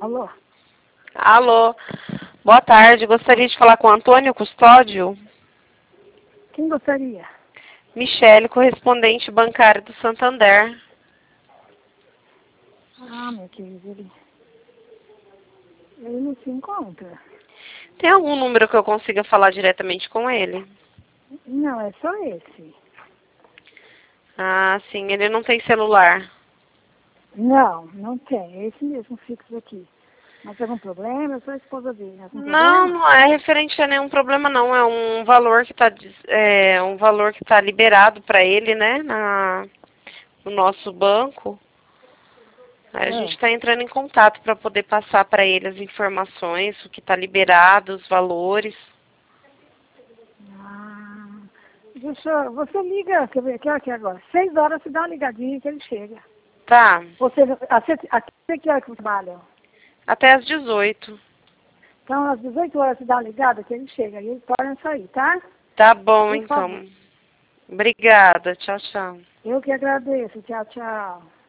Alô? Alô, boa tarde. Gostaria de falar com o Antônio Custódio. Quem gostaria? Michele, correspondente bancário do Santander. Ah, meu querido, ele não se encontra. Tem algum número que eu consiga falar diretamente com ele? Não, é só esse. Ah, sim, ele não tem celular. Não, não tem. É esse mesmo fixo aqui. Mas tem algum problema? Eu sou a esposa dele. Algum Não, problema? não é referente a nenhum problema não. É um valor que tá liberado para ele, né, no nosso banco. Aí a gente Ah, está entrando em contato para poder passar para ele as informações, o que está liberado, os valores. ah, você liga, quer ver, que hora que é agora? 6 horas, você dá uma ligadinha que ele chega. Tá, Até que hora que você trabalha? até às 18. Então, às 18 horas, você dá uma ligada que ele chega. E ele pode sair, tá? Tá bom, Por favor. então. Obrigada. Tchau, tchau. Eu que agradeço. Tchau, tchau.